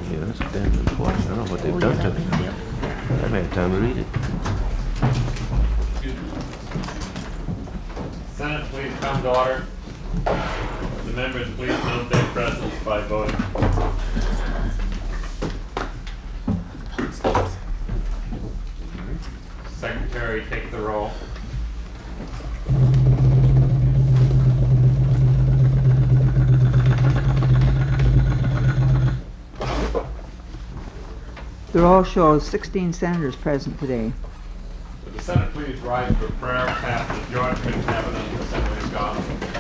Yeah, that's a damn report. I don't know what they've done to me. Yep. I haven't had time to read it. Senate, please come to order. The members, please note their presence by voting. Secretary, take the roll. The roll shows 16 senators present today. Would the Senate please rise for prayer, Pastor George McNevin, Assembly of God.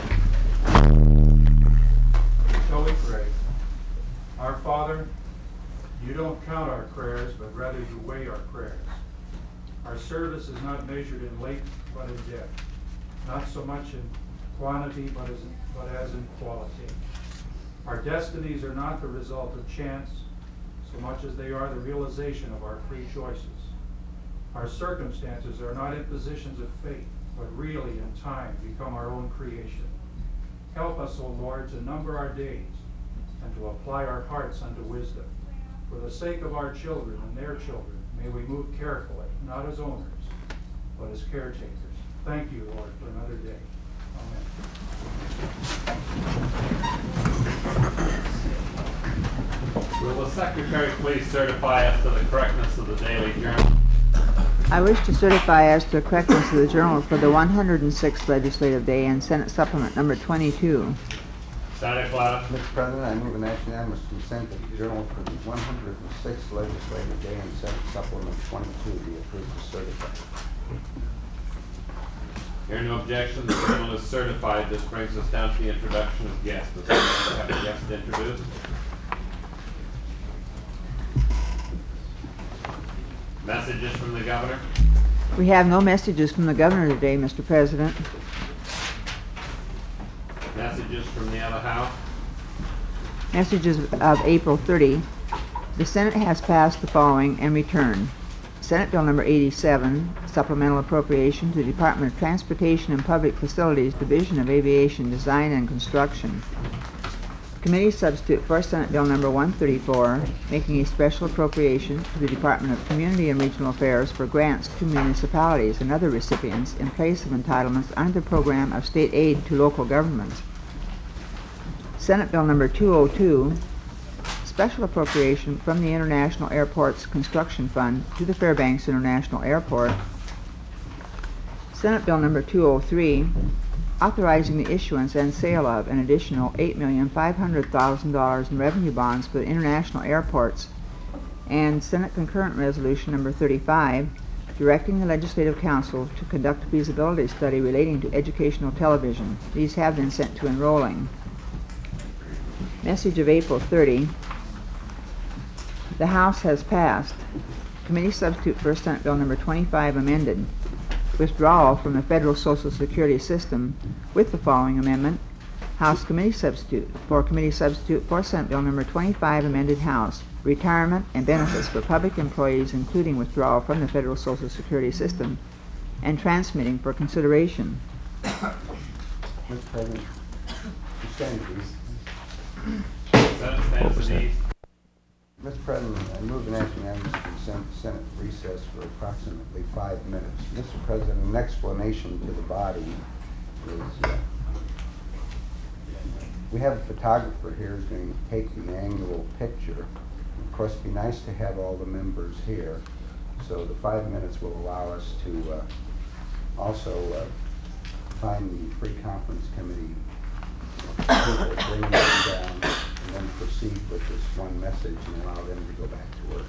Shall we pray? Our Father, you don't count our prayers, but rather you weigh our prayers. Our service is not measured in length, but in depth. Not so much in quantity, but as in quality. Our destinies are not the result of chance, so much as they are the realization of our free choices. Our circumstances are not impositions of fate, but really in time become our own creation. Help us, O Lord, to number our days and to apply our hearts unto wisdom. For the sake of our children and their children, may we move carefully, not as owners, but as caretakers. Thank you, Lord, for another day. Amen. Will the Secretary please certify us to the correctness of the daily journal? I wish to certify as to the correctness of the journal for the 106th legislative day and Senate Supplement number 22. Senator Cloud. Mr. President, I move an unanimous consent that the journal for the 106th legislative day and Senate Supplement 22 be approved as certified. Hearing no objection, the journal is certified. This brings us down to the introduction of guests. Does anyone have a guest introduced? Messages from the governor? We have no messages from the governor today, Mr. President. Messages from the other house? Messages of April 30. The Senate has passed the following and returned. Senate Bill number 87, Supplemental Appropriation to the Department of Transportation and Public Facilities, Division of Aviation Design and Construction. Committee substitute for Senate Bill number 134, making a special appropriation to the Department of Community and Regional Affairs for grants to municipalities and other recipients in place of entitlements under the program of state aid to local governments. Senate Bill number 202, special appropriation from the International Airports Construction Fund to the Fairbanks International Airport. Senate Bill number 203, authorizing the issuance and sale of an additional $8,500,000 in revenue bonds for the international airports, and Senate Concurrent Resolution number 35, directing the Legislative Council to conduct a feasibility study relating to educational television. These have been sent to enrolling. Message of April 30. The House has passed. Committee substitute for Senate Bill number 25 amended. Withdrawal from the federal Social Security system with the following amendment. House Committee substitute for Senate Bill number 25 amended House. Retirement and benefits for public employees, including withdrawal from the federal Social Security system, and transmitting for consideration. Mr. President, you stand please. Senate stands at ease. Mr. President, I move an unanimous consent to Senate recess for approximately 5 minutes. Mr. President, an explanation to the body is we have a photographer here who's going to take the annual picture. Of course, it'd be nice to have all the members here, so the 5 minutes will allow us to also find the free conference committee people, bring them down, and then proceed with this one message and allow them to go back to work.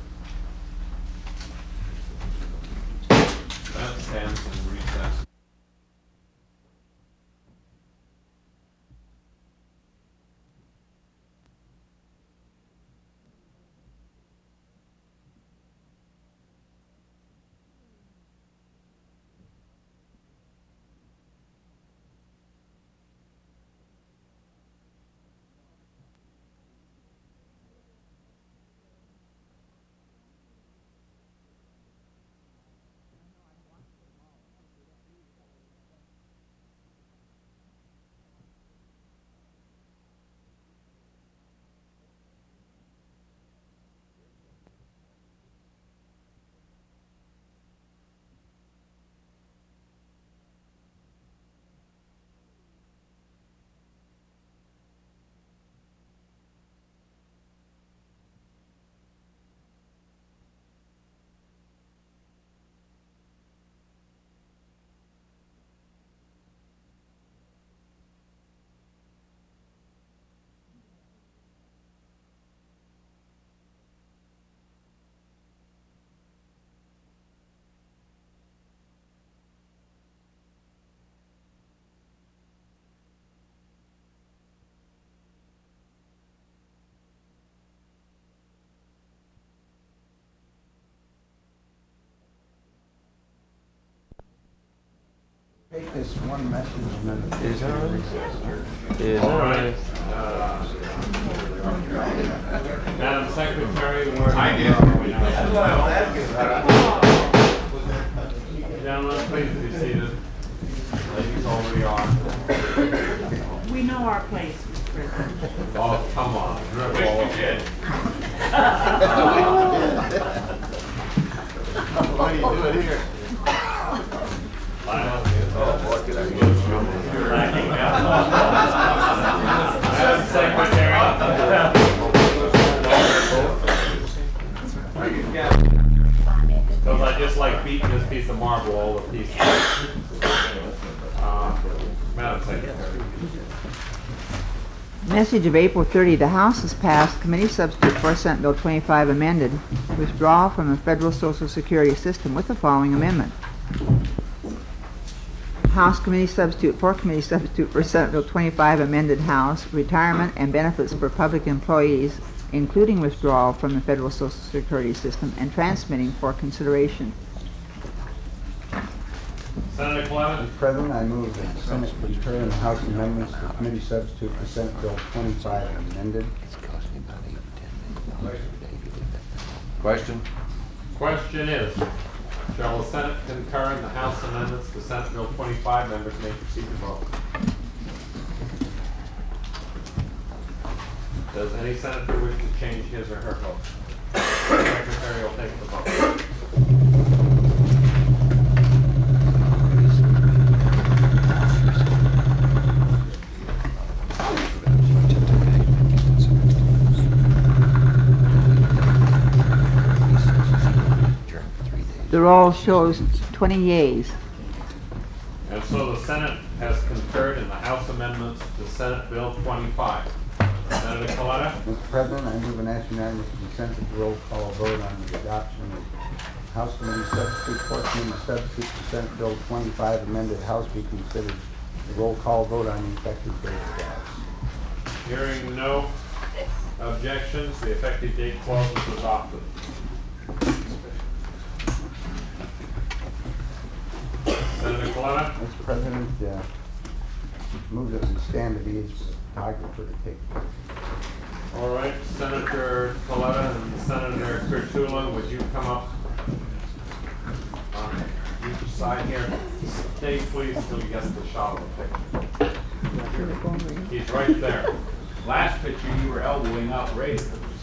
Senate stands in recess. this one message and then. Is that right? Is that All right. right? Madam Secretary, where? Gentlemen, please be seated. Ladies already are. We know our place, Mr. President. Oh, come on. Wish you did. What are you doing here? Madam Secretary. Because I just like beating this piece of marble all the pieces. Madam Secretary. Message of April 30, the House has passed Committee Substitute for Senate Bill 25 amended, withdrawal from the federal Social Security system with the following amendment. House Committee Substitute for Senate Bill 25 amended House, retirement and benefits for public employees, including withdrawal from the federal Social Security system and transmitting for consideration. Senator Clement. Mr. President, I move that the Senate concur in the House amendments to Committee Substitute for Senate Bill 25 amended. Question? Question is, shall the Senate concur in the House amendments to Senate Bill 25? Members may proceed to vote. Does any senator wish to change his or her vote? The Secretary will take the vote. The roll shows 20 yeas. And so the Senate has concurred in the House amendments to Senate Bill 25. Senator Coletta. Mr. President, I move an act unanimous consent to roll call vote on the adoption of House Committee Substitute for Committee Substitute for Senate Bill 25 amended House be considered a roll call vote on the effective date of that. Hearing no objections, the effective date clause is adopted. Senator Coletta. Mr. President, move that we stand at ease for the photographer to take pictures. All right, Senator Coletta and Senator Kurtula, would you come up on each side here? Stay please until he gets the shot of the picture. He's right there. Last picture, you were elbowing out Ray.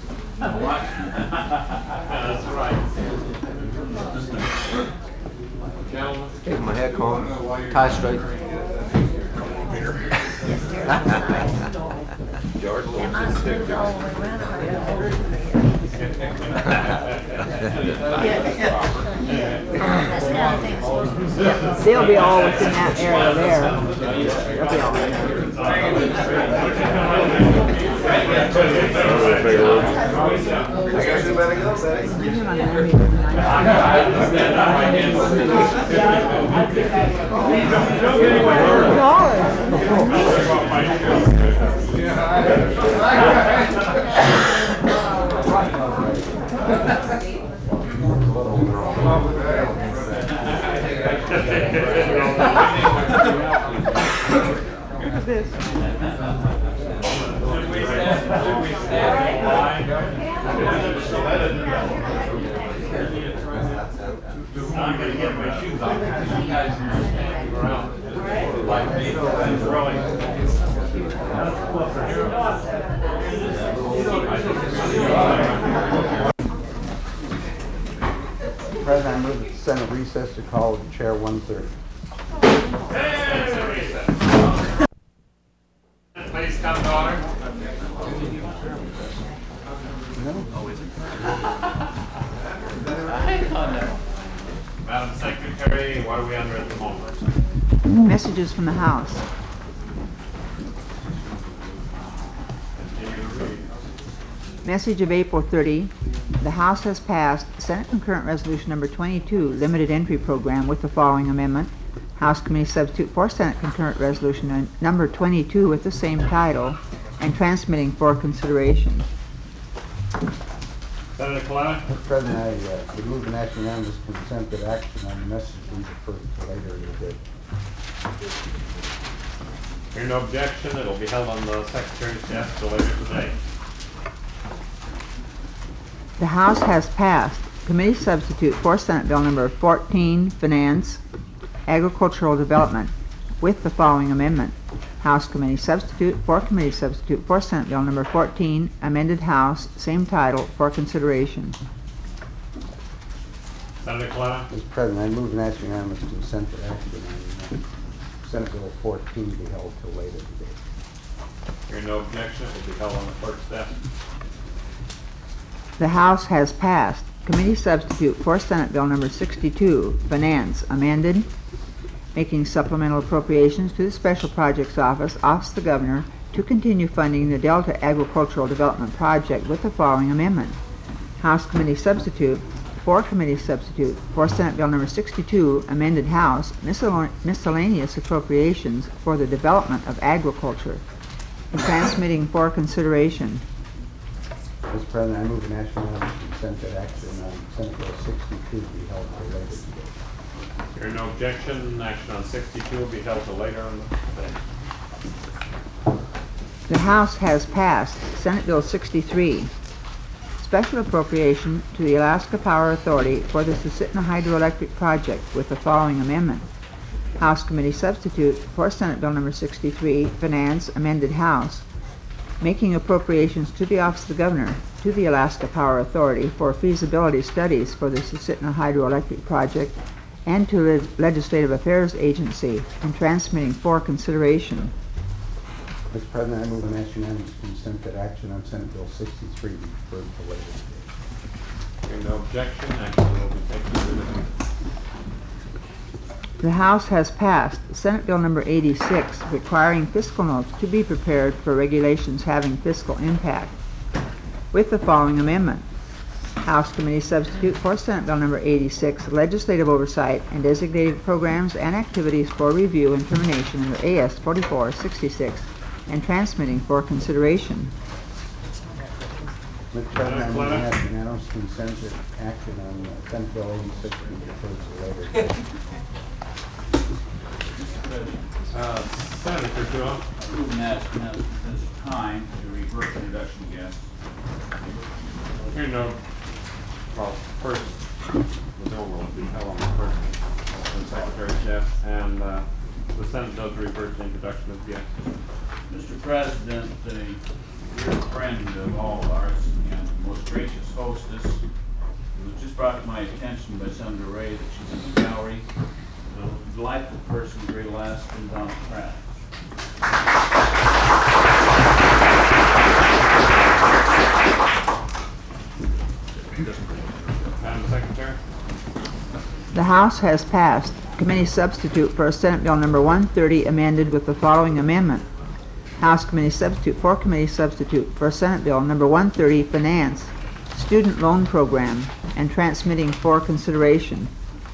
That's right. Gentlemen. Take my head comb, tie straight. George wants his picture. They'll be all within that area there. They'll be all I guess you better go, Betty. Look at this. I'm gonna get my shoes off. You guys are standing around like me and throwing. Mr. President, I move that the Senate recess to call the chair 1:30. Please come to order. Madam Secretary, what are we under at the moment? Messages from the House. Message of April 30. The House has passed Senate Concurrent Resolution Number 22, Limited Entry Program, with the following amendment. House Committee Substitute for Senate Concurrent Resolution Number 22 with the same title and transmitting for consideration. Senator Coletta. Mr. President, I would move an act unanimous consent that action on the message be deferred to later in the day. Hearing no objection, it'll be held on the Secretary's desk till later today. The House has passed committee substitute for Senate Bill number 14, Finance, Agricultural Development, with the following amendment. House committee substitute for Senate Bill number 14, amended House, same title, for consideration. Senator Coletta, Mr. President, I move and ask unanimous consent to action on Senate Bill 14 be held till later today. hearing no objection, it will be held on the clerk's desk. The House has passed committee substitute for Senate Bill number 62, Finance, amended, making supplemental appropriations to the Special Projects Office, Office of the Governor, to continue funding the Delta Agricultural Development Project with the following amendment. House committee substitute for Senate Bill number 62, amended House, miscellaneous appropriations for the development of agriculture, and transmitting for consideration. Mr. President, I move and ask unanimous consent that action on Senate Bill 62 be held till later today. Hearing no objection, action on 62 will be held till later on the day. The House has passed Senate Bill 63, special appropriation to the Alaska Power Authority for the Susitna Hydroelectric Project with the following amendment. House committee substitute for Senate Bill number 63, Finance, amended House, making appropriations to the Office of the Governor to the Alaska Power Authority for feasibility studies for the Susitna Hydroelectric Project and to the Legislative Affairs Agency, and transmitting for consideration. Mr. President, I move and ask unanimous consent that action on Senate Bill 63 be deferred till later today. Hearing no objection, action will be taken today. The House has passed Senate Bill number 86, requiring fiscal notes to be prepared for regulations having fiscal impact, with the following amendment. House committee substitute for Senate Bill number 86, legislative oversight and designated programs and activities for review and termination under AS 4466, and transmitting for consideration. Mr. President, I move and ask unanimous consent that action on Senate Bill 86 be deferred till later today. Senator Kurtula, Move and ask unanimous consent at this time to reverse introduction again. hearing no, well, first, the bill will be held on the clerk's and Secretary's desk, and the Senate does reverse the introduction of guests. Mr. President, a dear friend of all of ours and most gracious hostess, it was just brought to my attention by Senator Ray that she's in the gallery. A delightful person, Gray Last, and Don Pratt. Madam Secretary? The House has passed committee substitute for Senate Bill number 130, amended with the following amendment. House committee substitute for Senate Bill number 130, Finance, Student Loan Program, and transmitting for consideration.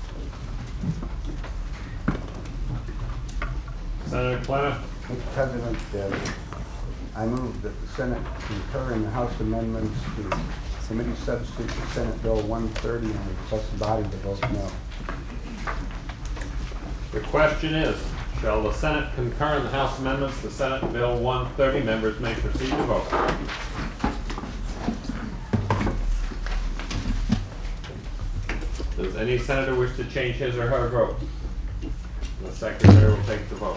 Senator Coletta, Mr. President, I move that the Senate concur in the House amendments to committee substitute for Senate Bill 130 and request the body to vote no. the question is, shall the Senate concur in the House amendments to Senate Bill 130? Members may proceed to vote. Does any senator wish to change his or her vote? The Secretary will take the vote.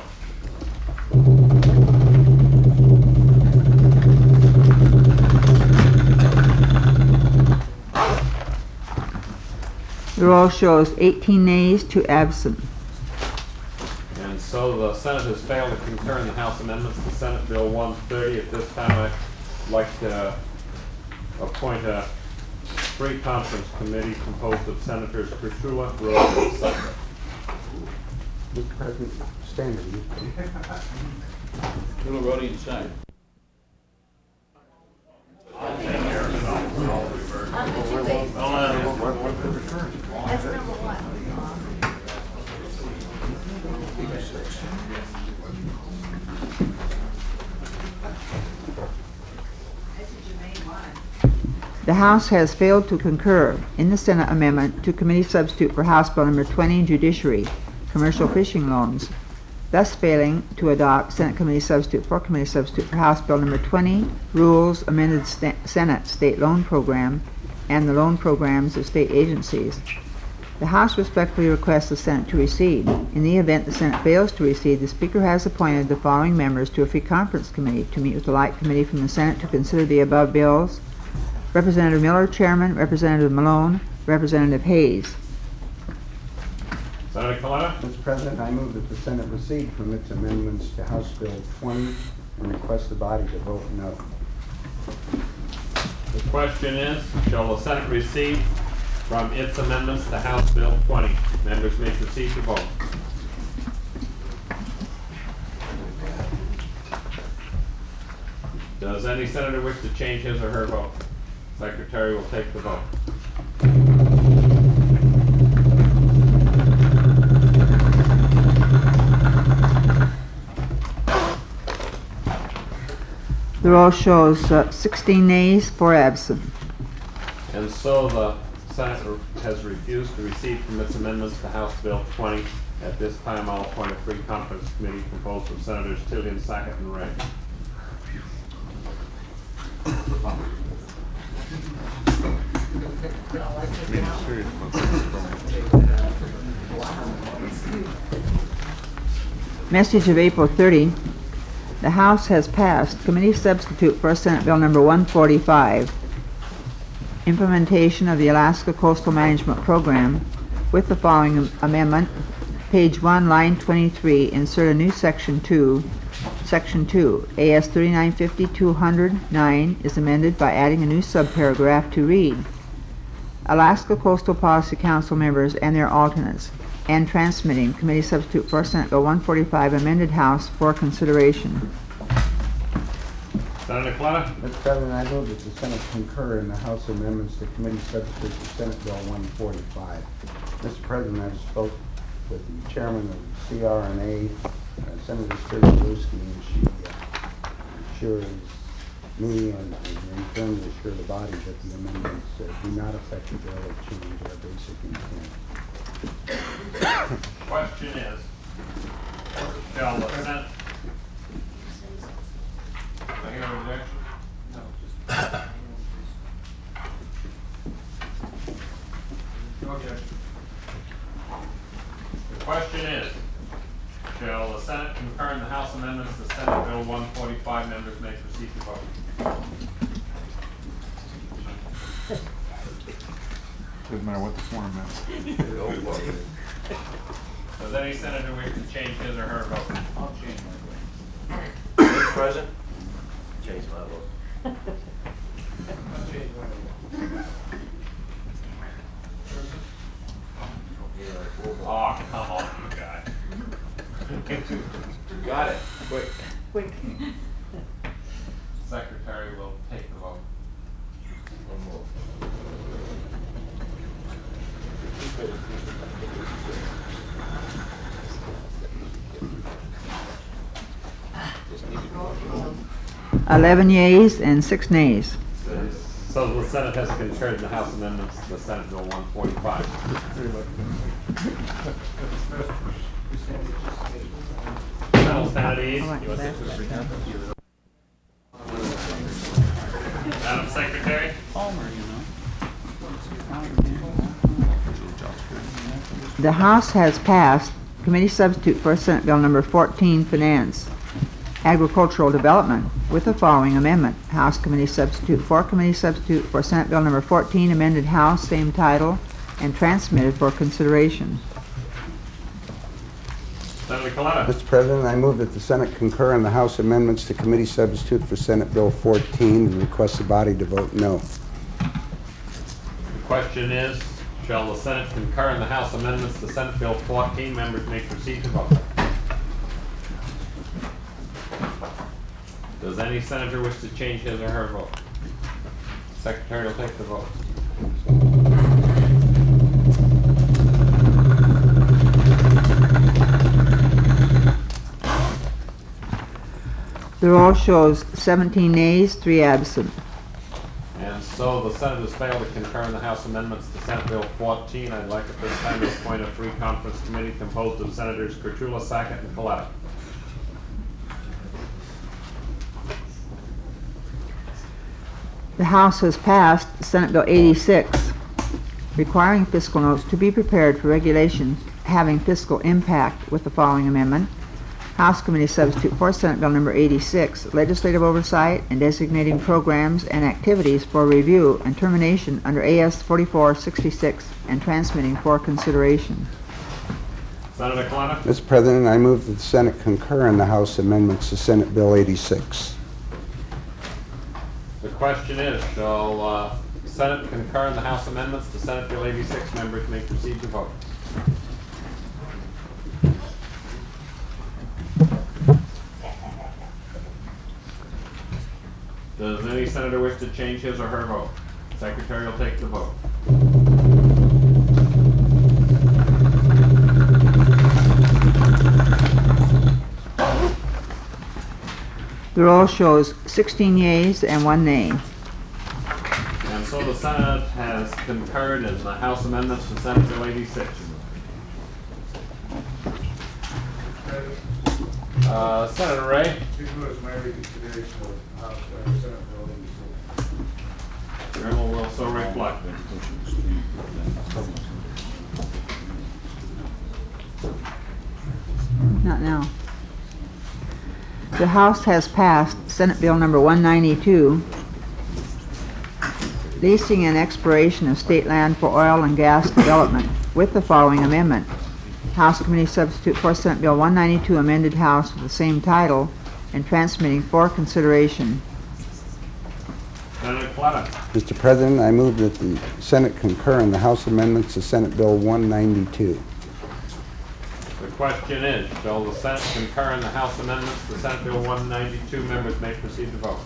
The roll shows 18 nays to absent. And so the Senate has failed to concur in the House amendments to Senate Bill 130. At this time, I'd like to appoint a free conference committee composed of Senators Kurtula, Rhodes, and Sutton. Mr. President, stand with you. Tula, Rhodey, and Sutton. That's number one. The House has failed to concur in the Senate amendment to committee substitute for House Bill number 20, Judiciary, Commercial Fishing Loans, thus failing to adopt Senate Committee Substitute for Committee Substitute for House Bill number 20, Rules Amended Senate State Loan Program, and the loan programs of state agencies. The House respectfully requests the Senate to recede. In the event the Senate fails to recede, the Speaker has appointed the following members to a free conference committee to meet with the Light Committee from the Senate to consider the above bills: Representative Miller, Chairman; Representative Malone; Representative Hayes. Senator Coletta? Mr. President, I move that the Senate recede from its amendments to House Bill 20 and request the body to vote no. The question is, shall the Senate recede from its amendments to House Bill 20? Members may proceed to vote. Does any senator wish to change his or her vote? Secretary will take the vote. The roll shows 16 nays, 4 absent. And so the Senate has refused to recede from its amendments to House Bill 20. At this time, I'll appoint a free conference committee composed of Senators Tilley, Sackett, and Ray. Message of April 30. The House has passed Committee Substitute for Senate Bill number 145, Implementation of the Alaska Coastal Management Program, with the following amendment. Page 1, line 23, insert a new Section 2. Section 2, AS 3950-209 is amended by adding a new subparagraph to read: Alaska Coastal Policy Council members and their alternates, and transmitting Committee Substitute for Senate Bill 145 amended House for consideration. Senator Coletta? Mr. President, I move that the Senate concur in the House amendments to Committee Substitute for Senate Bill 145. Mr. President, I spoke with the chairman of CRNA, Senator Sturgilewski, and she assures me and in turn to assure the body that the amendments do not affect the bill or change our basic intent. Question is, shall the Senate... I hear an objection? No, just... The question is, shall the Senate concur in the House amendments to Senate Bill 145? Members may proceed to vote. Doesn't matter what the form is. Does any senator wish to change his or her vote? I'll change my vote. Mr. President? Change my vote. Oh, come on, you guys. Got it. Quick. Quick. Secretary will take the vote. One more. Just need to go. 11 yeas and 6 nays. So the Senate has concurred in the House amendments to Senate Bill 145. That'll stand at ease. All right, You want back. to- Madam Secretary? Palmer, you know. The House has passed Committee Substitute for Senate Bill number 14, Finance, Agricultural Development, with the following amendment. House Committee Substitute for Senate Bill number 14, amended House, same title, and transmitted for consideration. Senator Coletta? Mr. President, I move that the Senate concur in the House amendments to Committee Substitute for Senate Bill 14 and request the body to vote no. The question is, shall the Senate concur in the House amendments to Senate Bill 14? Members may proceed to vote. Does any senator wish to change his or her vote? Secretary will take the vote. The roll shows 17 nays, 3 absent. And so the Senate has failed to concur in the House amendments to Senate Bill 14. I'd like at this time to appoint a free conference committee composed of Senators Kurtula, Sackett, and Coletta. The House has passed Senate Bill 86, requiring fiscal notes to be prepared for regulations having fiscal impact with the following amendment. House Committee Substitute for Senate Bill number 86, legislative oversight and designating programs and activities for review and termination under AS 4466 and transmitting for consideration. Senator Coletta? Mr. President, I move that the Senate concur in the House amendments to Senate Bill 86. The question is, shall Senate concur in the House amendments to Senate Bill 86? Members may proceed to vote. Does any senator wish to change his or her vote? Secretary will take the vote. The roll shows 16 yeas and 1 nay. And so the Senate has concurred in the House amendments to Senate Bill 86. Senator Ray? This was my reconsideration of House Senate Bill 86. Journal will so reflect. Not now. The House has passed Senate Bill number 192, leasing and expiration of state land for oil and gas development, with the following amendment. House Committee Substitute for Senate Bill 192, amended House with the same title and transmitting for consideration. Senator Coletta? Mr. President, I move that the Senate concur in the House amendments to Senate Bill 192. The question is, shall the Senate concur in the House amendments to Senate Bill 192? Members may proceed to vote.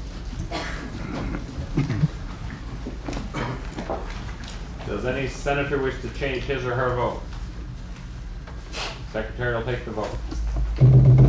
Does any senator wish to change his or her vote? Secretary will take the vote.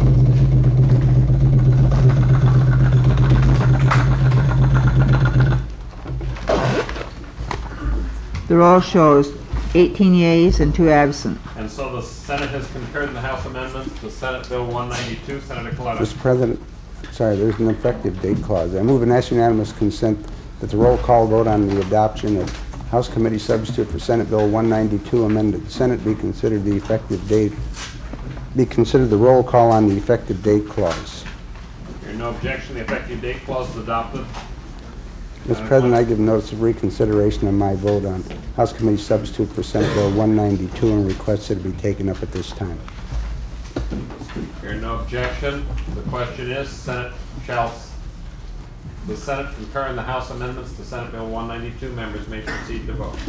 The roll shows 18 yeas and 2 absent. And so the Senate has concurred in the House amendments to Senate Bill 192. Senator Coletta? Mr. President, sorry, there's an effective date clause. I move and ask unanimous consent that the roll call vote on the adoption of House Committee Substitute for Senate Bill 192 amended. The Senate be considered the effective date, be considered the roll call on the effective date clause. Hearing no objection, the effective date clause is adopted. Mr. President, I give notice of reconsideration of my vote on House Committee Substitute for Senate Bill 192 and request it to be taken up at this time. Hearing no objection, the question is, shall the Senate concur in the House amendments to Senate Bill 192? Members may proceed to vote.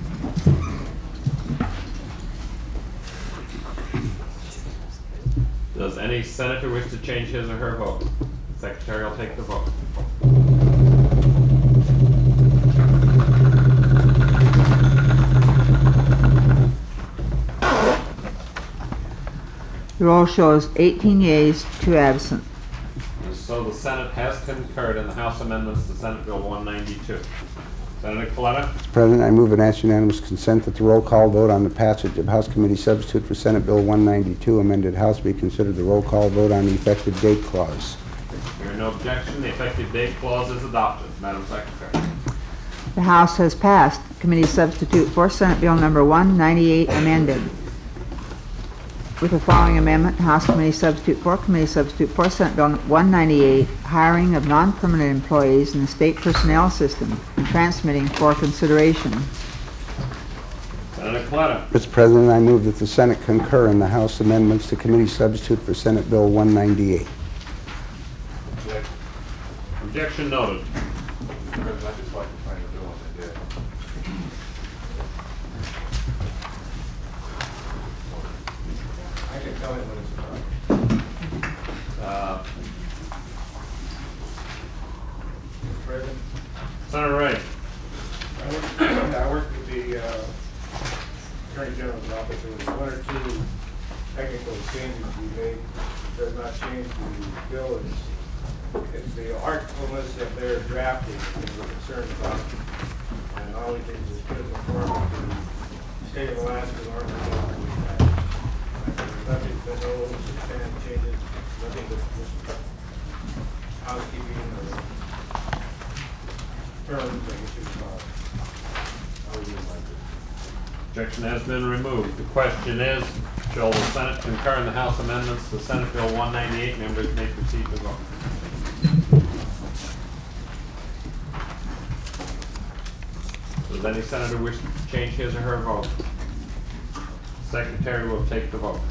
Does any senator wish to change his or her vote? Secretary will take the vote. The roll shows 18 yeas, 2 absent. And so the Senate has concurred in the House amendments to Senate Bill 192. Senator Coletta? Mr. President, I move and ask unanimous consent that the roll call vote on the passage of House Committee Substitute for Senate Bill 192 amended House be considered the roll call vote on the effective date clause. Hearing no objection, the effective date clause is adopted. Madam Secretary. The House has passed Committee Substitute for Senate Bill number 198 amended. With the following amendment, House Committee Substitute for Senate Bill 198, hiring of non-permanent employees in the state personnel system and transmitting for consideration. Senator Coletta? Mr. President, I move that the Senate concur in the House amendments to Committee Substitute for Senate Bill 198. Objection noted. I'd just like to find the bill when they did. I can tell you when it's about. President? Senator Ray? I worked with the Attorney General's office. There was 1 or 2 technical changes we made. It does not change the bill. It's the artfulness of their drafting that we're concerned about. And all we did was put it in the form of the state of Alaska's Army law we had. There's nothing, there's no substantive changes, nothing but just housekeeping or terms, I guess you could call it. Objection has been removed. The question is, shall the Senate concur in the House amendments to Senate Bill 198? Members may proceed to vote. Does any senator wish to change his or her vote? Secretary will take the vote.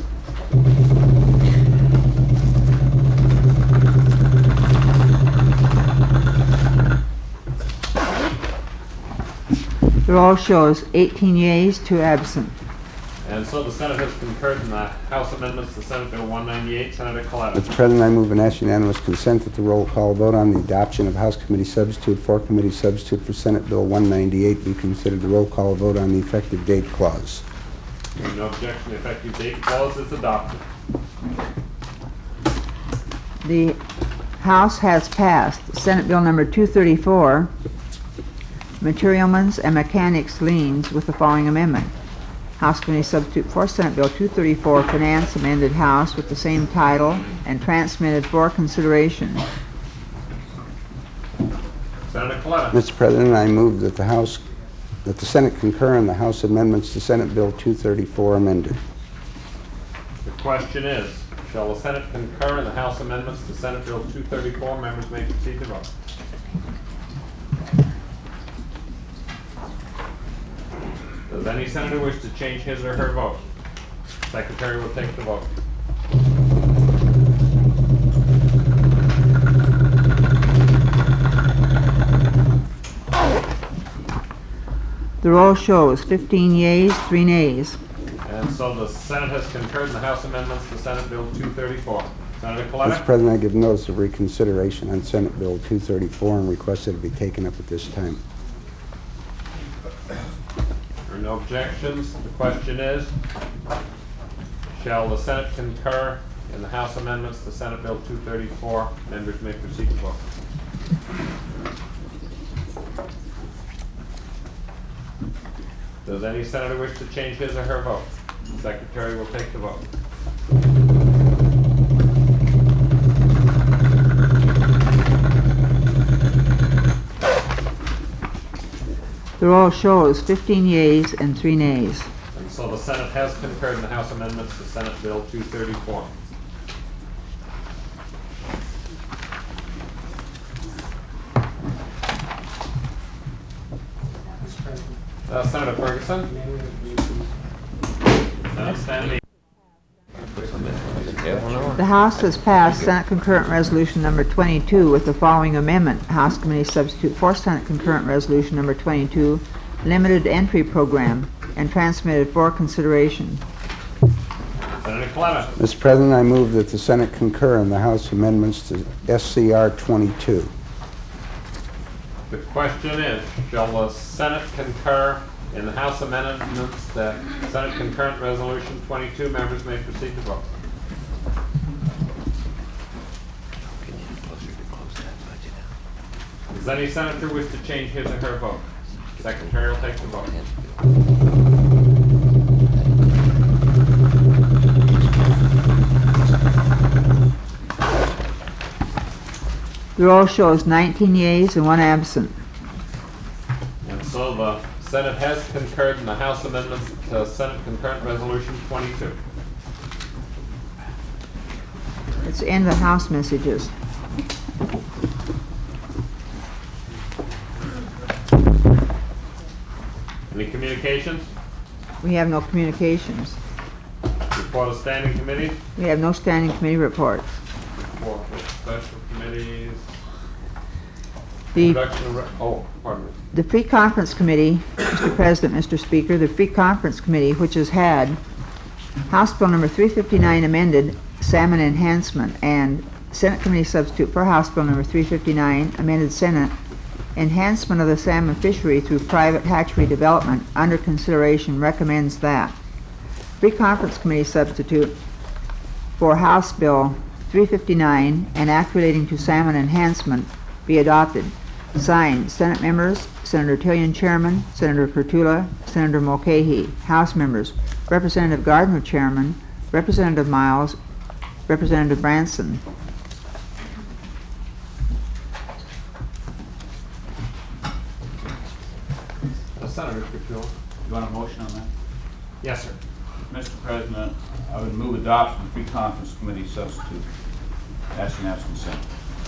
The roll shows 18 yeas, 2 absent. And so the Senate has concurred in the House amendments to Senate Bill 198. Senator Coletta. Mr. President, I move and ask unanimous consent that the roll call vote on the adoption of House Committee Substitute for Committee Substitute for Senate Bill 198 be considered the roll call vote on the effective date clause. Hearing no objection, the effective date clause is adopted. The House has passed Senate Bill number 234, Materialmen's and Mechanics Liens, with the following amendment. House Committee Substitute for Senate Bill 234, Finance, amended House with the same title and transmitted for consideration. Senator Coletta. Mr. President, I move that the Senate concur in the House amendments to Senate Bill 234 amended. The question is, shall the Senate concur in the House amendments to Senate Bill 234? Members may proceed to vote. Does any senator wish to change his or her vote? Secretary will take the vote. The roll shows 15 yeas, 3 nays. And so the Senate has concurred in the House amendments to Senate Bill 234. Senator Mr. Coletta. President, I give notice of reconsideration on Senate Bill 234 and request that it be taken up at this time. There are no objections. The question is, shall the Senate concur in the House amendments to Senate Bill 234? Members may proceed to vote. Does any senator wish to change his or her vote? The Secretary will take the vote. The roll shows 15 yeas and 3 nays. And so the Senate has concurred in the House amendments to Senate Bill 234. Senator Ferguson. Standing. The House has passed Senate Concurrent Resolution number 22 with the following amendment. House Committee Substitute for Senate Concurrent Resolution number 22, Limited Entry Program, and transmitted for consideration. Senator Coletta. Mr. President, I move that the Senate concur in the House amendments to SCR 22. The question is, shall the Senate concur in the House amendments to Senate Concurrent Resolution 22? Members may proceed to vote. Does any senator wish to change his or her vote? Secretary will take the vote. The roll shows 19 yeas and 1 absent. And so the Senate has concurred in the House amendments to Senate Concurrent Resolution 22. Let's end the House messages. Any communications? We have no communications. Report of standing committees? We have no standing committee reports. Report of special committees? The Pardon me. The Free Conference Committee, Mr. President, Mr. Speaker, the Free Conference Committee, which has had House Bill number 359 amended, salmon enhancement, and Senate Committee Substitute for House Bill number 359 amended Senate, enhancement of the salmon fishery through private hatchery development under consideration, recommends that Free Conference Committee Substitute for House Bill 359 and Act relating to salmon enhancement be adopted. Signed, Senate members, Senator Tillian Chairman, Senator Kurtula, Senator Mulcahy. House members, Representative Gardner Chairman, Representative Miles, Representative Branson. Senator Kutula? You want a motion on that? Yes, sir. Mr. President, I would move adoption of the Free Conference Committee substitute. Ask unanimous consent.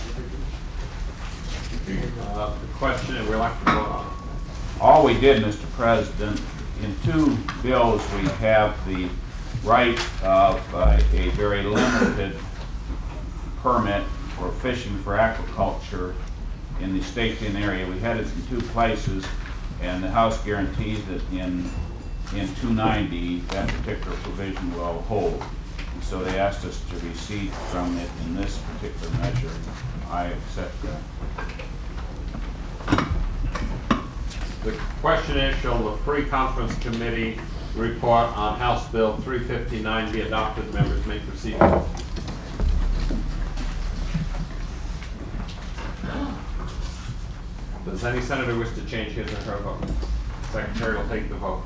The question, and we'd like to vote on it. All we did, Mr. President, in two bills, we have the right of a very limited permit for fishing for aquaculture in the Statesian area. We had it in two places, and the House guarantees that in 290, that particular provision will hold. And so they asked us to recede from it in this particular measure. I accept that. The question is, shall the Free Conference Committee report on House Bill 359 be adopted? Members may proceed. Does any senator wish to change his or her vote? Secretary will take the vote.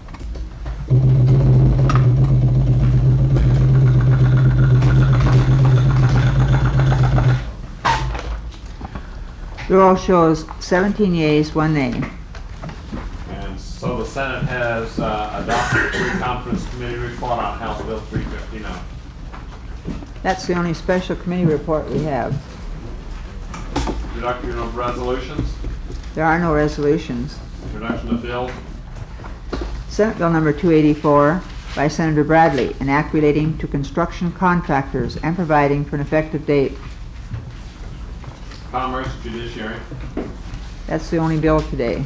The roll shows 17 yeas, 1 nay. And so the Senate has adopted the Free Conference Committee report on House Bill 359. That's the only special committee report we have. Introduction of resolutions. There are no resolutions. Introduction of bills. Senate Bill number 284 by Senator Bradley, an act relating to construction contractors and providing for an effective date. Commerce, Judiciary. That's the only bill today.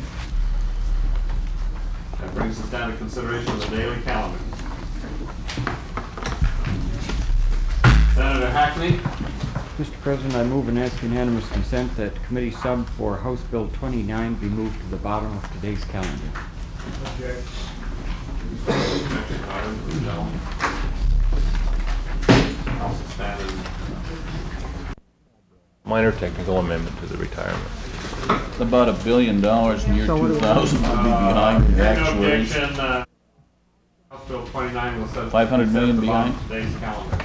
That brings us down to consideration of the daily calendar. Senator Hackney. Mr. President, I move and ask unanimous consent that committee sub for House Bill 29 be moved to the bottom of today's calendar. Object. Objection, item, the bill. House is standing. Minor technical amendment to the retirement. About $1 billion in year So what do we- 2000 will be behind the Hearing no actuaries. objection, House Bill 29 will set. 500 million set the bottom behind? of Today's calendar.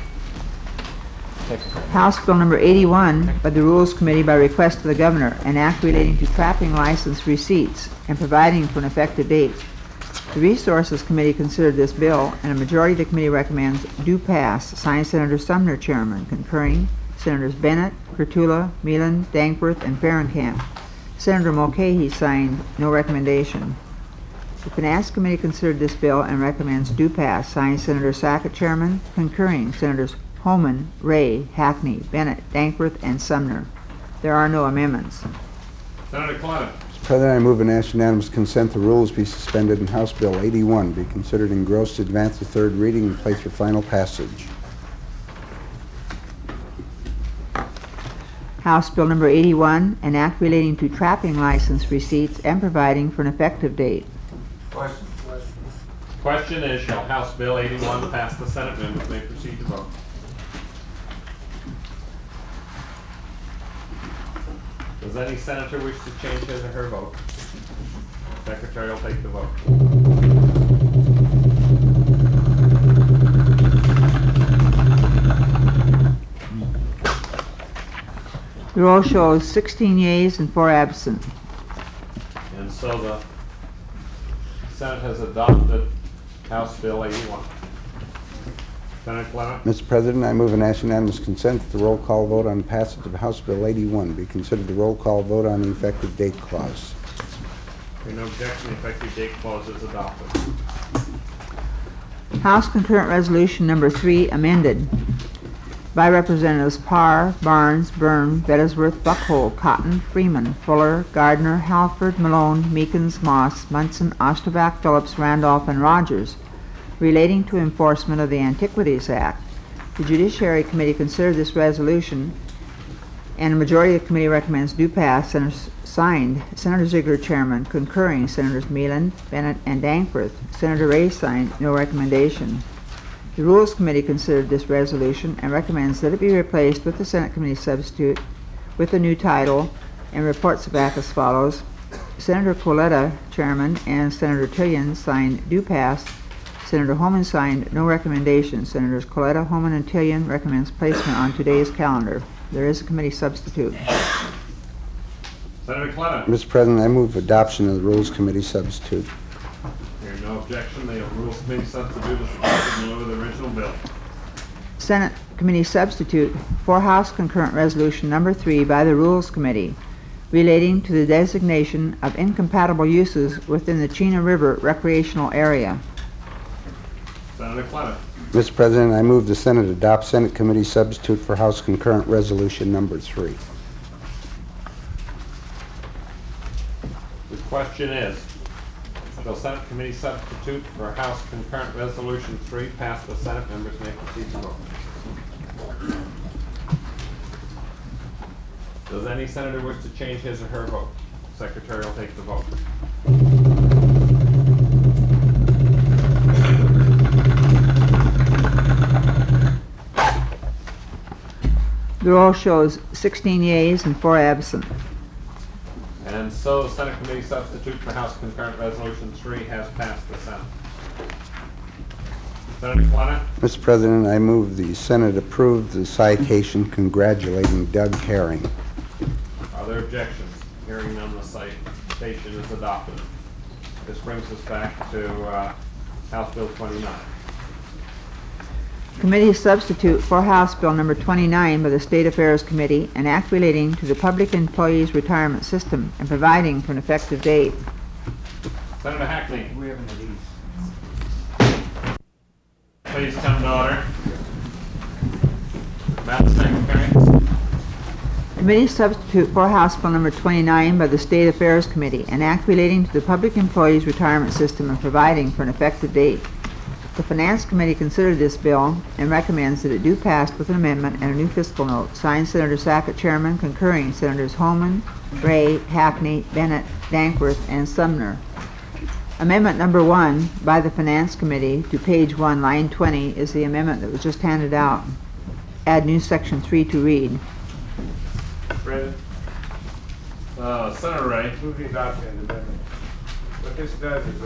House Bill number 81 by the Rules Committee by request of the Governor, an act relating to trapping license receipts and providing for an effective date. The Resources Committee considered this bill, and a majority of the committee recommends do pass, signed Senator Sumner, Chairman, concurring Senators Bennett, Kurtula, Meelan, Dankworth, and Fahrenkamp. Senator Mulcahy signed no recommendation. The Finance Committee considered this bill and recommends do pass, signed Senator Sackett, Chairman, concurring Senators Holman, Ray, Hackney, Bennett, Dankworth, and Sumner. There are no amendments. Senator Coletta. Mr. President, I move and ask unanimous consent the rules be suspended and House Bill 81 be considered engrossed to advance to third reading and placed for final passage. House Bill number 81, an act relating to trapping license receipts and providing for an effective date. Question is, shall House Bill 81 pass the Senate? Members may proceed to vote. Does any senator wish to change his or her vote? Secretary will take the vote. The roll shows 16 yeas and 4 absent. And so the Senate has adopted House Bill 81. Senator Clement. Mr. President, I move and ask unanimous consent that the roll call vote on passage of House Bill 81 be considered the roll call vote on the effective date clause. Hearing no objection, the effective date clause is adopted. House Concurrent Resolution number 3 amended by Representatives Parr, Barnes, Byrne, Bettesworth, Buckhold, Cotton, Freeman, Fuller, Gardner, Halford, Malone, Meekins, Moss, Munson, Osterback, Phillips, Randolph, and Rogers relating to enforcement of the Antiquities Act. The Judiciary Committee considered this resolution, and a majority of the committee recommends do pass. Signed Senator Ziegler, Chairman, concurring Senators Meelan, Bennett, and Dankworth. Senator Ray signed no recommendation. The Rules Committee considered this resolution and recommends that it be replaced with the Senate Committee substitute with a new title, and reports back as follows. Senator Coletta, Chairman, and Senator Tillian signed do pass. Senator Holman signed no recommendation. Senators Coletta, Holman, and Tillian recommends placement on today's calendar. There is a committee substitute. Senator Clement. Mr. President, I move adoption of the Rules Committee substitute. Hearing no objection, the Rules Committee substitute is adopted in lieu of the original bill. Senate Committee Substitute for House Concurrent Resolution Number 3 by the Rules Committee relating to the designation of incompatible uses within the Chena River recreational area. Senator Clement. Mr. President, I move the Senate adopt Senate Committee Substitute for House Concurrent Resolution Number 3. The question is, shall Senate Committee Substitute for House Concurrent Resolution 3 pass? The Senate members may proceed to vote. Does any senator wish to change his or her vote? Secretary will take the vote. The roll shows 16 yeas and 4 absent. And so the Senate Committee Substitute for House Concurrent Resolution 3 has passed the Senate. Senator Clement. Mr. President, I move the Senate approve the citation congratulating Doug Herring. Are there objections? Hearing none, the citation is adopted. This brings us back to House Bill 29. Committee Substitute for House Bill Number 29 by the State Affairs Committee, an act relating to the Public Employees Retirement System and providing for an effective date. Senator Hackney. We have any of these? Please come to order. Madam Secretary. Committee Substitute for House Bill Number 29 by the State Affairs Committee, an act relating to the Public Employees Retirement System and providing for an effective date. The Finance Committee considered this bill and recommends that it do pass with an amendment and a new fiscal note. Signed, Senator Sackett, Chairman, concurring Senators Holman, Ray, Hackney, Bennett, Dankworth, and Sumner. Amendment number 1 by the Finance Committee to page 1, line 20 is the amendment that was just handed out. Add new section 3 to read. Ready? Senator Ray. Move the adoption of the amendment. What this does is,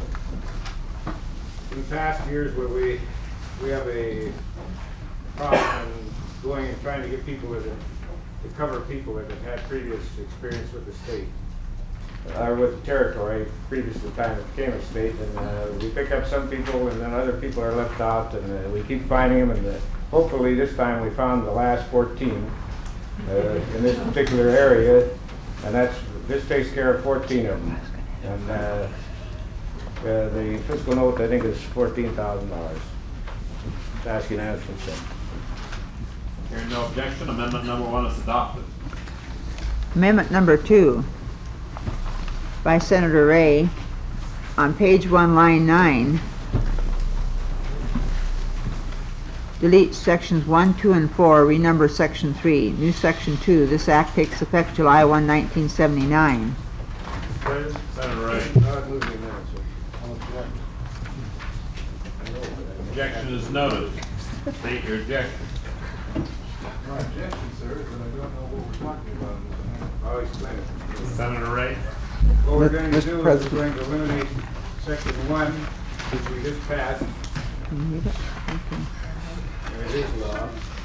in past years where we have a problem going and trying to get people to cover people that have had previous experience with the state, or with the territory, previous to the time it became a state, and we pick up some people and then other people are left out, and we keep finding them, and hopefully this time we found the last 14 in this particular area, and this takes care of 14 of them. And the fiscal note, I think, is $14,000. Ask unanimous consent. Hearing no objection, amendment number 1 is adopted. Amendment number 2 by Senator Ray on page 1, line 9. Delete sections 1, 2, and 4, renumber section 3. New section 2. This act takes effect July 1, 1979. Senator Ray. Move the amendment, sir. Objection is noted. State your objection. My objection, sir, is that I don't know what we're talking about. I'll explain it. Senator Ray. What we're going to Mr. do is we're President. going to eliminate section 1, which we just passed, Can you read it? Okay. and it is law.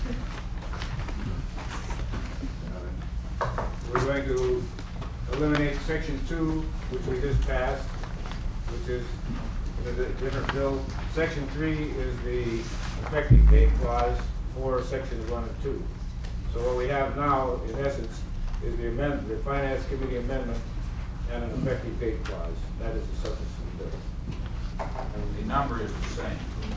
We're going to eliminate section 2, which we just passed, which is a different bill. Section 3 is the effective date clause for sections 1 and 2. So what we have now, in essence, is the amendment, the Finance Committee amendment, and an effective date clause. That is the substance of the bill. And the number is the same.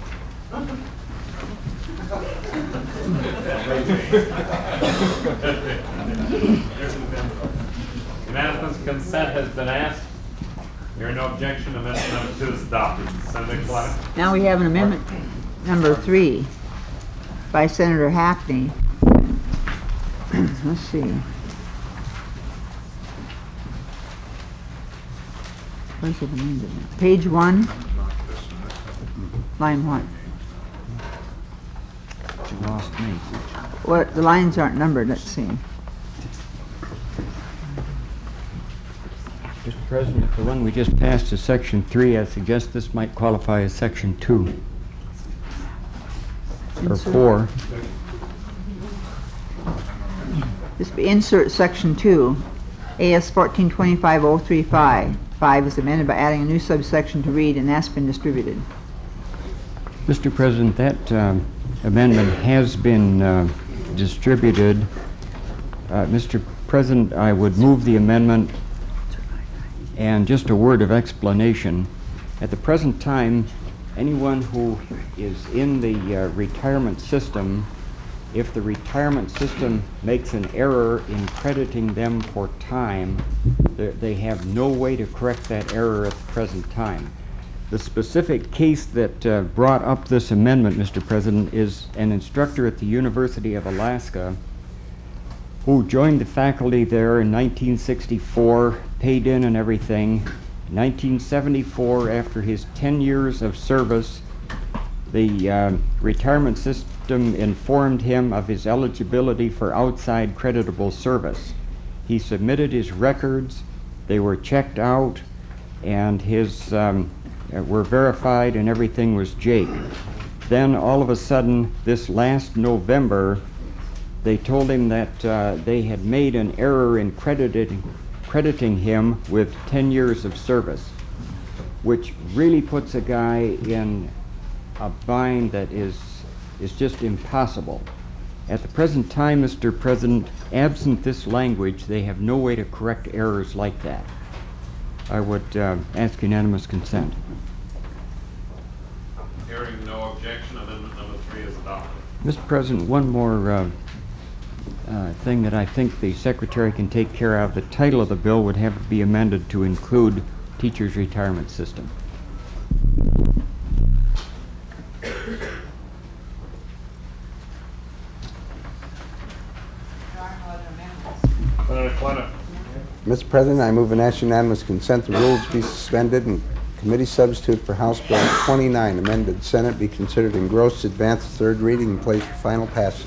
Unanimous consent has been asked. Hearing no objection, amendment number 2 is adopted. Senator Clement. Now we have an amendment number 3 by Senator Hackney. Let's see. Where's it amended? Page 1, line 1. You lost me. Well, the lines aren't numbered, let's see. Mr. President, if the one we just passed is section 3, I suggest this might qualify as section 2. Or Insert. 4. Insert section 2, AS 1425035, 5 is amended by adding a new subsection to read, and that's been distributed. Mr. President, that amendment has been distributed. Mr. President, I would move the amendment, and just a word of explanation. At the present time, anyone who is in the retirement system, if the retirement system makes an error in crediting them for time, they have no way to correct that error at the present time. The specific case that brought up this amendment, Mr. President, is an instructor at the University of Alaska who joined the faculty there in 1964, paid in and everything. In 1974, after his 10 years of service, the retirement system informed him of his eligibility for outside creditable service. He submitted his records, they were checked out, and his were verified, and everything was jake. Then all of a sudden, this last November, they told him that they had made an error in crediting him with 10 years of service, which really puts a guy in a bind that is just impossible. At the present time, Mr. President, absent this language, they have no way to correct errors like that. I would ask unanimous consent. Hearing no objection, amendment number 3 is adopted. Mr. President, one more thing that I think the Secretary can take care of. The title of the bill would have to be amended to include teachers' retirement system. Senator Coletta. Mr. President, I move and ask unanimous consent the rules be suspended and committee substitute for House Bill 29, amended Senate, be considered engrossed, advanced to third reading, and placed for final passage.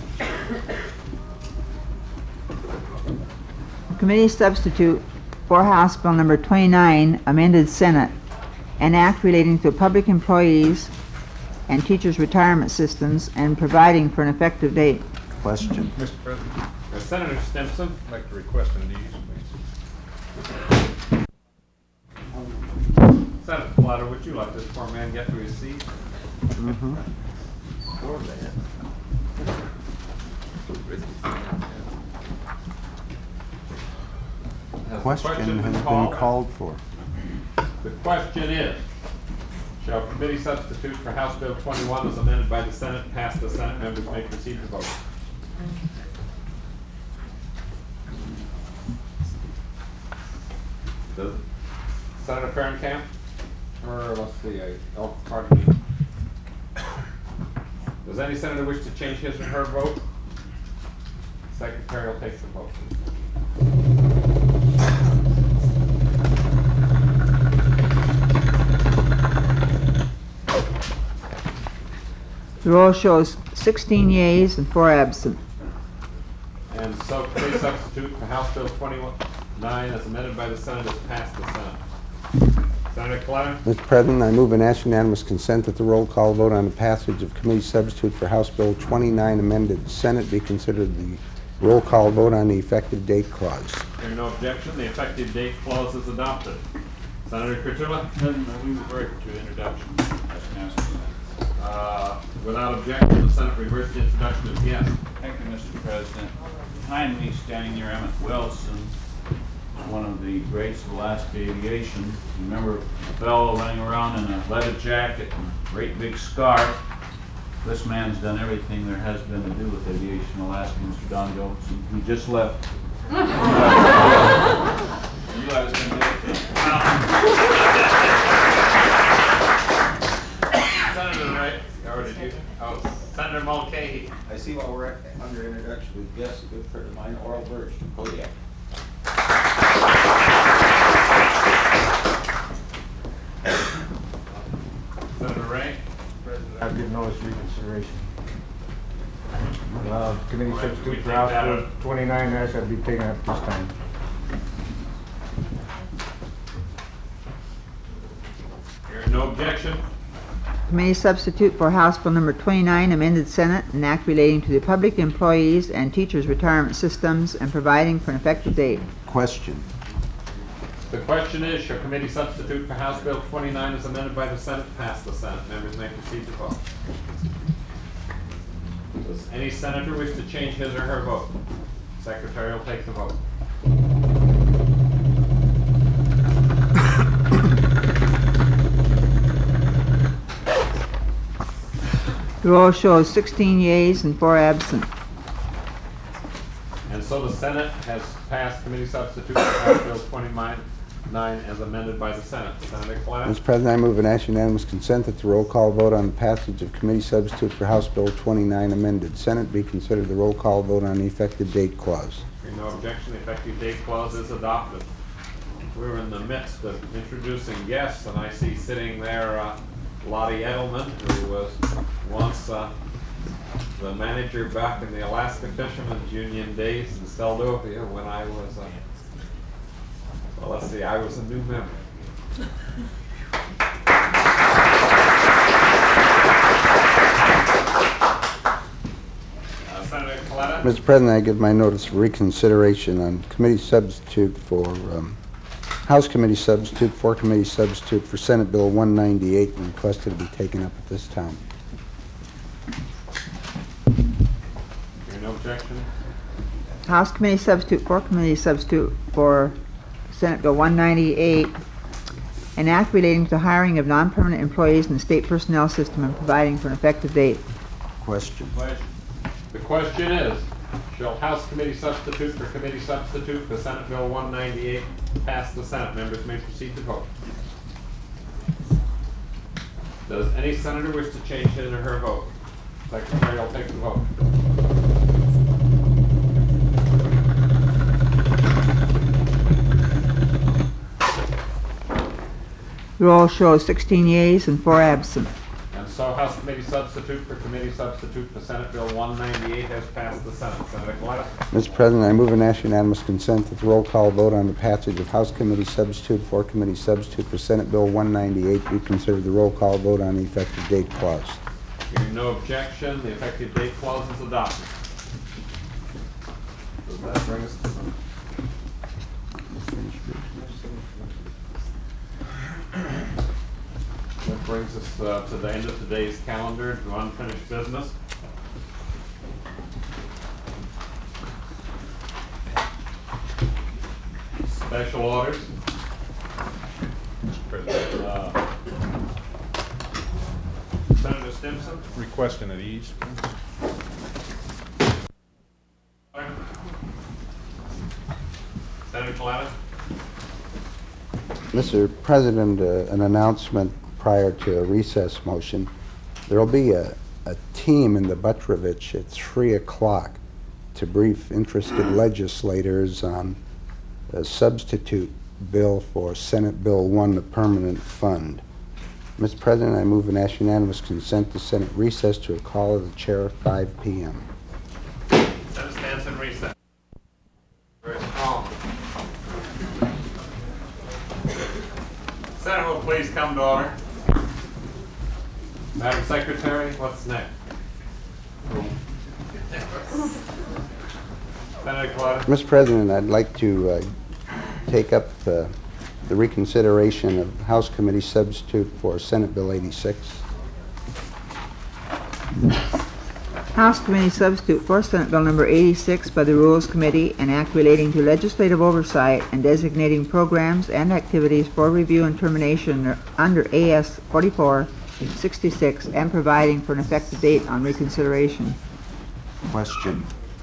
Committee substitute for House Bill number 29, amended Senate, an act relating to public employees and teachers' retirement systems and providing for an effective date. Question. Mr. President, Senator Stimson. I'd like to request an ease, please. Senator Coletta, would you let this poor man get to his seat? Poor man. Has the Question has been called? called for. The question is, shall committee substitute for House Bill 21 as amended by the Senate pass the Senate? Members may proceed to vote. Does Senator Fahrenkamp? Or let's see, oh, pardon me. Does any senator wish to change his or her vote? Secretary will take the vote. The roll shows 16 yeas and 4 absent. And so committee substitute for House Bill 29 as amended by the Senate is passed the Senate. Senator Coletta. Mr. President, I move and ask unanimous consent that the roll call vote on the passage of committee substitute for House Bill 29 amended Senate be considered the roll call vote on the effective date clause. Hearing no objection, the effective date clause is adopted. Senator Kurtula. President, I move the record to introduction. That's announcement. Without objection, the Senate reversed the introduction of yes. Thank you, Mr. President. Behind me, standing near Emmett Wilson, one of the greats of Alaska aviation. Remember a fellow running around in a leather jacket and a great big scarf. This man's done everything there has been to do with aviation in Alaska, Mr. Don Johnson. He just left. You knew I was going to do it. Senator Ray, or did you? Oh, Senator Mulcahy. I see while we're under introduction with guests, a good friend of mine, Oral Birch from Kodiak. Senator Ray. President, I give notice reconsideration. Committee All right, we substitute take for House that Bill up. 29, that's got to be taken up this time. Hearing no objection, Committee substitute for House Bill number 29, amended Senate, an act relating to the public employees and teachers' retirement systems and providing for an effective date. Question. The question is, shall committee substitute for House Bill 29 as amended by the Senate pass the Senate? Members may proceed to vote. Does any senator wish to change his or her vote? Secretary will take the vote. The roll shows 16 yeas and 4 absent. And so the Senate has passed committee substitute for House Bill 29 as amended by the Senate. Senator Coletta? Mr. President, I move and ask unanimous consent that the roll call vote on the passage of committee substitute for House Bill 29 amended Senate be considered the roll call vote on the effective date clause. Hearing no objection, the effective date clause is adopted. We're in the midst of introducing guests, and I see sitting there Lottie Edelman, who was once the manager back in the Alaska Fishermen's Union days in Seldovia when I was, well, let's see, I was a new member. Senator Coletta? Mr. President, I give my notice of reconsideration on committee substitute for House Committee substitute, committee substitute for Senate Bill 198 and requested to be taken up at this time. Hearing no objection. House Committee substitute for Senate Bill 198, an act relating to hiring of non-permanent employees in the state personnel system and providing for an effective date. Question. The question is, shall House Committee substitute for Senate Bill 198 pass the Senate? Members may proceed to vote. Does any senator wish to change his or her vote? Secretary will take the vote. The roll shows 16 yeas and 4 absent. And so House Committee substitute for Senate Bill 198 has passed the Senate. Senator Coletta? Mr. President, I move and ask unanimous consent that the roll call vote on the passage of House Committee substitute for Senate Bill 198 be considered the roll call vote on the effective date clause. Hearing no objection, the effective date clause is adopted. Does that bring us to the... That brings us to the end of today's calendar, to unfinished business. Special orders. Senator Stimson? Requesting at ease. Senator Coletta? Mr. President, an announcement prior to a recess motion. There will be a team in the Butrovich at 3 o'clock to brief interested legislators on a substitute bill for Senate Bill 1, the permanent fund. Mr. President, I move and ask unanimous consent to Senate recess to a call of the chair at 5 p.m. Senate stands in recess. Very strong. Senate will please come to order. Madam Secretary, what's next? Senator Coletta? Mr. President, I'd like to take up the reconsideration of House Committee substitute for Senate Bill 86. House Committee substitute for Senate Bill number 86 by the Rules Committee, an act relating to legislative oversight and designating programs and activities for review and termination under AS 4466 and providing for an effective date on reconsideration. Question.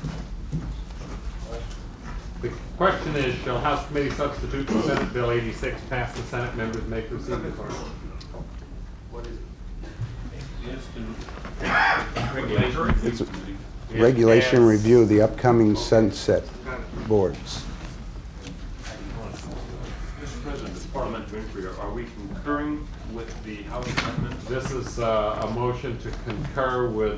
The question is, shall House Committee substitute for Senate Bill 86 pass the Senate? Members may proceed to vote. What is it? Regulation Review It's a Committee. regulation Yes. review of the upcoming sunset boards. Mr. President, as parliamentary inquiry, are we concurring with the House amendment? This is a motion to concur with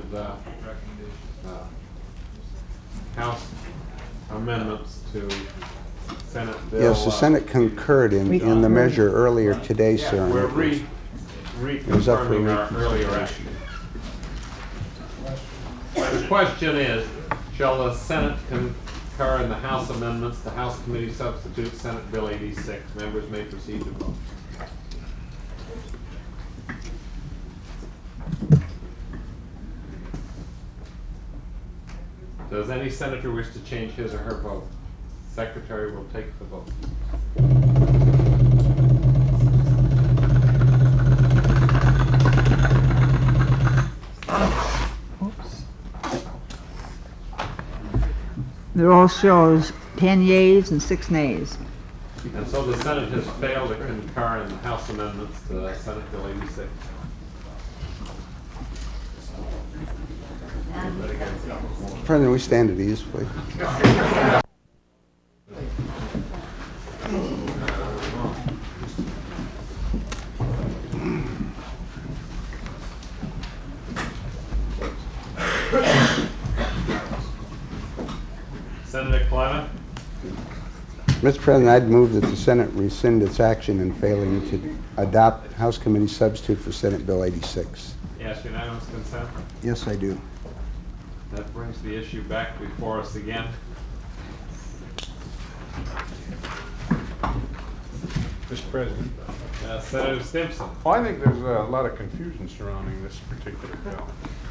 House amendments to Senate Bill. Yes, the Senate concurred in the measure earlier today, sir. We're was up for reconfirming our earlier action. The question is, shall the Senate concur in the House amendments to House Committee Substitute Senate Bill 86. Members may proceed to vote. Does any senator wish to change his or her vote? Secretary will take the vote. The roll shows 10 yeas and 6 nays. And so the Senate has failed to concur in the House amendments to Senate Bill 86. President, we stand at ease, please. Senator Clement? Mr. President, I'd move that the Senate rescind its action in failing to adopt House Committee Substitute for Senate Bill 86. Yes, unanimous consent. Yes, I do. That brings the issue back before us again. Mr. President. Senator Stimson. Well, I think there's a lot of confusion surrounding this particular bill.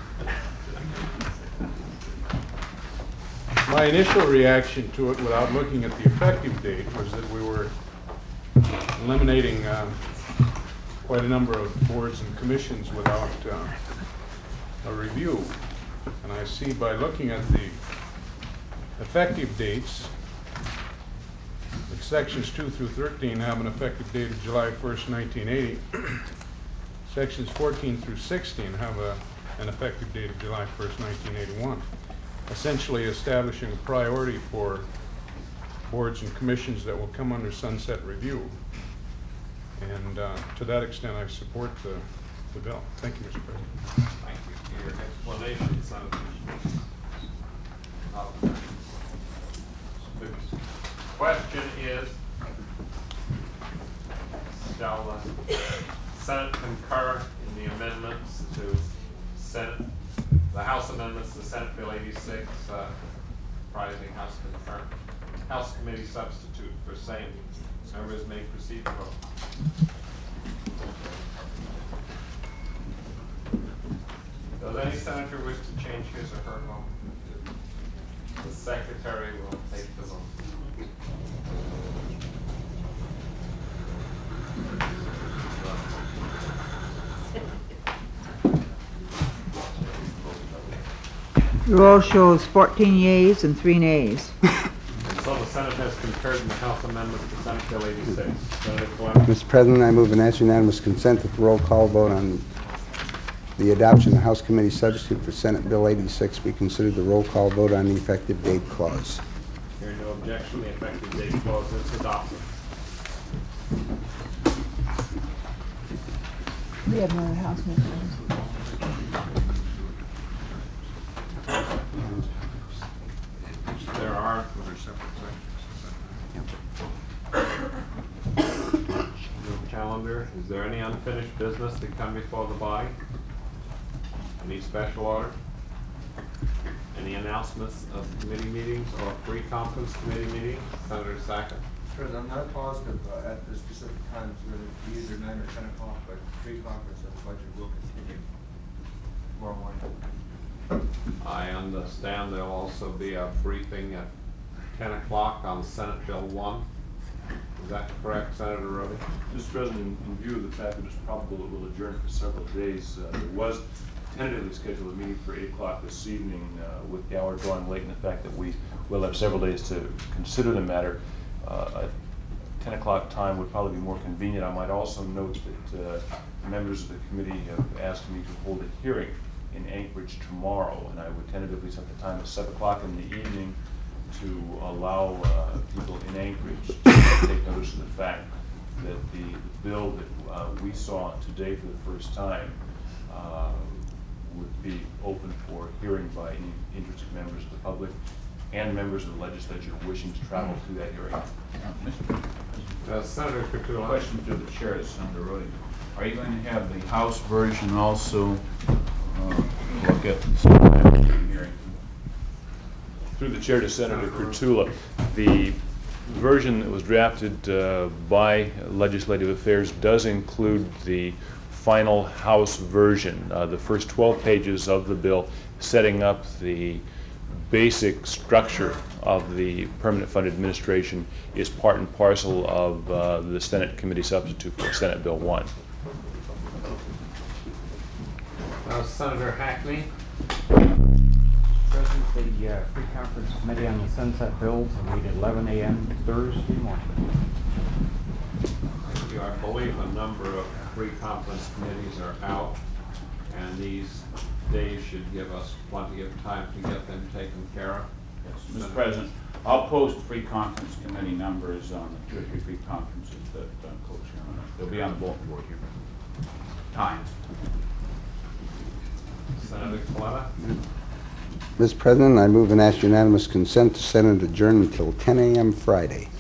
My initial reaction to it, without looking at the effective date, was that we were eliminating quite a number of boards and commissions without a review. And I see by looking at the effective dates, that sections 2 through 13 have an effective date of July 1st, 1980. Sections 14 through 16 have an effective date of July 1st, 1981. Essentially establishing a priority for boards and commissions that will come under sunset review. And to that extent, I support the bill. Thank you, Mr. President. Thank you for your explanation, Senator. The question is, shall the Senate concur in the amendments to the House amendments to Senate Bill 86, comprising House Committee Substitute for same? Members may proceed to vote. Does any senator wish to change his or her vote? The secretary will take the vote. The roll shows 14 yeas and 3 nays. And so the Senate has concurred in the House amendments to Senate Bill 86. Senator Clement? Mr. President, I move and ask unanimous consent that the roll call vote on the adoption of the House Committee Substitute for Senate Bill 86 be considered the roll call vote on the effective date clause. Hearing no objection, the effective date clause is adopted. We have another House member. There are no calendar. Is there any unfinished business to come before the body? Any special order? Any announcements of committee meetings or pre-conference committee meetings? Senator Sackett. President, I'm not positive at the specific times whether it be either 9 or 10 o'clock, but pre-conference of the budget will continue tomorrow morning. I understand there'll also be a briefing at 10 o'clock on Senate Bill 1. Is that correct, Senator Rhodey? Mr. President, in view of the fact that it's probable it will adjourn for several days, there was tentatively scheduled a meeting for 8 o'clock this evening with the hour drawing late, and the fact that we will have several days to consider the matter. A 10 o'clock time would probably be more convenient. I might also note that members of the committee have asked me to hold a hearing in Anchorage tomorrow, and I would tentatively set the time at 7 o'clock in the evening to allow people in Anchorage to take notice of the fact that the bill that we saw today for the first time would be open for hearing by any interested members of the public and members of the legislature wishing to travel to that hearing. Senator Kutula. Question to the chair, Senator Rhodey. Are you going to have the House version also look at the hearing? Through the chair to Senator Kurtula, the version that was drafted by Legislative Affairs does include the final House version, the first 12 pages of the bill, setting up the basic structure of the permanent fund administration is part and parcel of the Senate committee substitute for Senate Bill 1. Senator Hackney. President, the Free Conference Committee on the Sunset Bills will meet at 11 a.m. Thursday morning. Thank you. I believe a number of free conference committees are out, and these days should give us plenty of time to get them taken care of. Mr. President, I'll post free conference committee numbers on the 2 or 3 free conferences that I'm co-chairman of. They'll be on the bulletin board here. Times. Senator Coletta. Mr. President, I move and ask unanimous consent to Senate adjourn until 10 a.m. Friday.